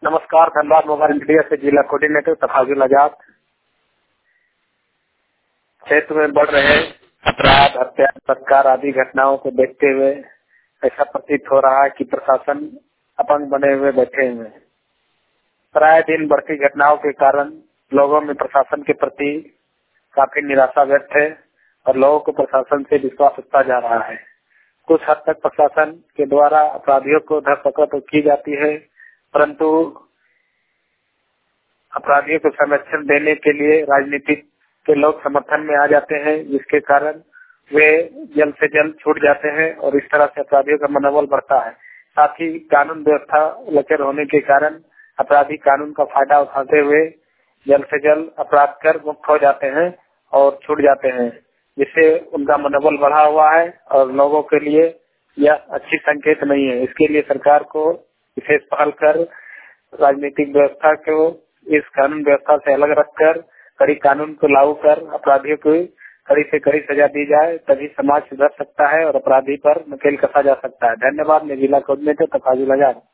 नमस्कार, Dhanbad mobile media से जिला कोऑर्डिनेटर तफाजुल आजाद। क्षेत्र में बढ़ रहे अपराध, हत्या, बलात्कार आदि घटनाओं को देखते हुए ऐसा प्रतीत हो रहा है कि प्रशासन अपंग बने हुए बैठे हुए हैं। प्राय दिन बढ़ती घटनाओं के कारण लोगों में प्रशासन के प्रति काफी निराशा व्यक्त है और लोगों को प्रशासन से विश्वास उठता जा रहा है। कुछ हद तक प्रशासन के द्वारा अपराधियों को धरपकड़ तो की जाती है, परंतु अपराधियों को संरक्षण देने के लिए राजनीतिक के लोग समर्थन में आ जाते हैं, जिसके कारण वे जल्द से जल्द छूट जाते हैं और इस तरह से अपराधियों का मनोबल बढ़ता है। साथ ही कानून व्यवस्था लचर होने के कारण अपराधी कानून का फायदा उठाते हुए जल्द से जल्द अपराध कर मुक्त हो जाते हैं और छूट जाते हैं, जिससे उनका मनोबल बढ़ा हुआ है और लोगों के लिए यह अच्छी संकेत नहीं है। इसके लिए सरकार को विशेष पहल कर राजनीतिक व्यवस्था को इस कानून व्यवस्था से अलग रखकर कड़ी कानून को लागू कर अपराधियों को कड़ी से कड़ी सजा दी जाए, तभी समाज सुधर सकता है और अपराधी पर नकेल कसा जा सकता है। धन्यवाद। मैं जिला कोऑर्डिनेटर तफाजुल आजाद।